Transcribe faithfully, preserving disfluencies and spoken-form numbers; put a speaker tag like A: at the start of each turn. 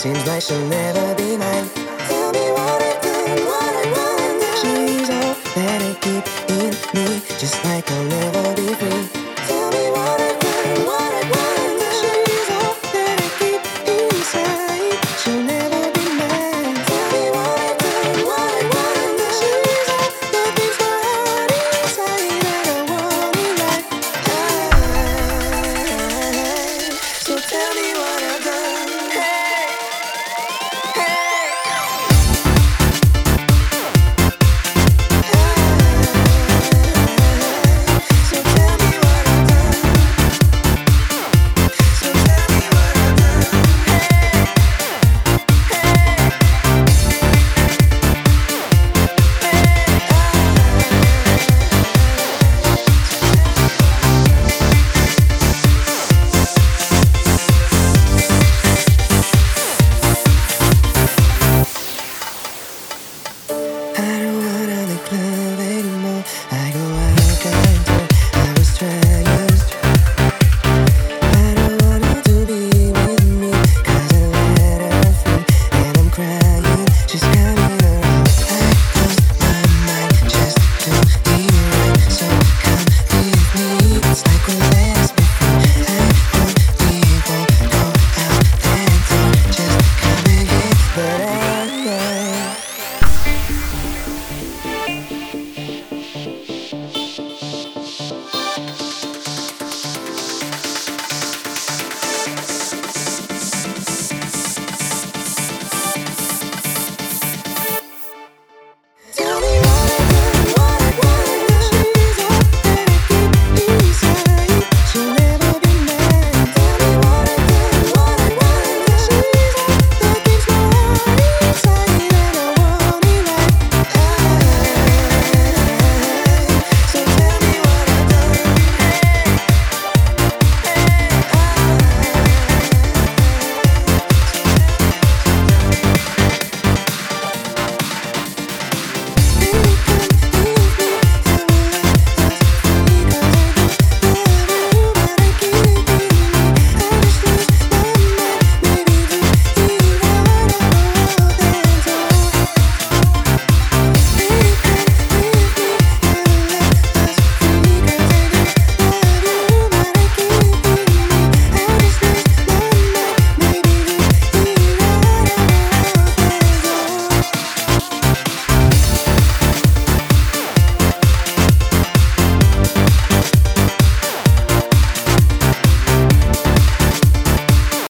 A: Seems like she'll never be mine. Tell me what I've done, what I wanna do. She's all that I keep in me, just like I'll never be free. Tell me what I've done, what I wanna do. She's all that I keep inside, she'll never be mine. Tell me what I've done, what I wanna do. She's all that keeps my heart inside, and I want it right. I, so tell me what I've done. Hey, hey. So tell me what I've done. So tell me what I've done. I don't wanna the club anymore. I go out control. I was trying. I don't want her to be with me, 'cause I let her free and I'm crying. She's coming around. I lost my mind just to be right. So come with me. It's like we're